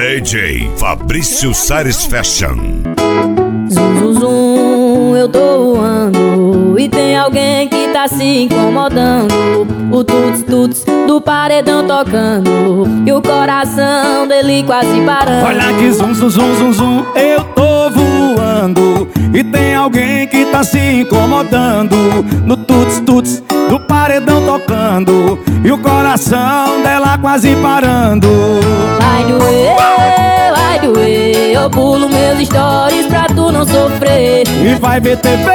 DJ Fabrício Sares Fashion. Zum, zum, zum, eu tô voando e tem alguém que tá se incomodando. O tuts, tuts do paredão tocando e o coração dele quase parando. Olha que zum, zum, zum, zum, zum, eu tô voando e tem alguém que tá se incomodando. No tuts, tuts do paredão tocando e o coração dela quase parando. Vai doer, eu pulo meus stories pra tu não sofrer. E vai ver TV,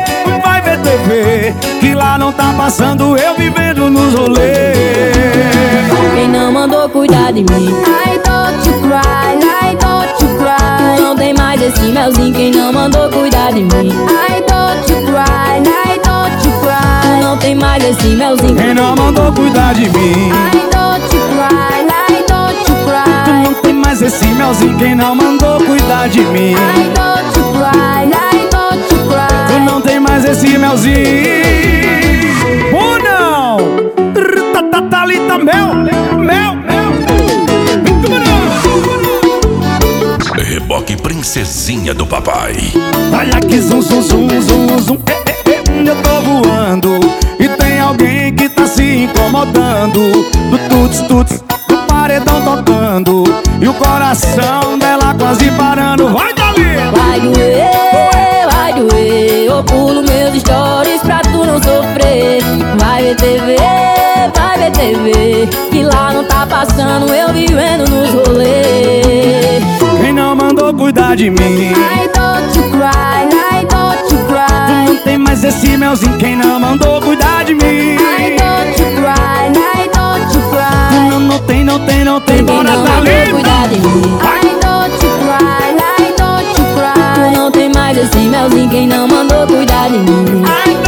que lá não tá passando eu vivendo nos rolês. Quem não mandou cuidar de mim? I don't you cry, I don't you cry. Não tem mais esse melzinho. Quem não mandou cuidar de mim? I don't you cry, I don't you cry. Não tem mais esse melzinho. Quem não mandou cuidar de mim? I don't you cry, I don't you cry. Não tem mais esse melzinho. Quem não mandou cuidar de mim? I don't you cry, I don't you cry. Não tem mais esse melzinho. Ou não? Thalita, mel. Reboque Princesinha do Papai. Olha que zum, zum, zum, zum, zum. Eu tô voando e tem alguém que tá se incomodando. Do tuts, tuts do paredão tocando e o coração dela quase parando. Vai, Dali! Vai doer, eu pulo meus stories pra tu não sofrer. Vai ver TV, que lá não tá passando eu vivendo nos rolês. Quem não mandou cuidar de mim? I don't you cry, I don't you cry. Não tem mais esse melzinho. Quem não mandou cuidar de mim? I don't you cry, I don't you cry. Não tem. Quem Bora, não mandou Thalita! cuidar de mim? I don't you cry, I don't you cry. Não tem mais esse melzinho. Quem não mandou cuidar de mim?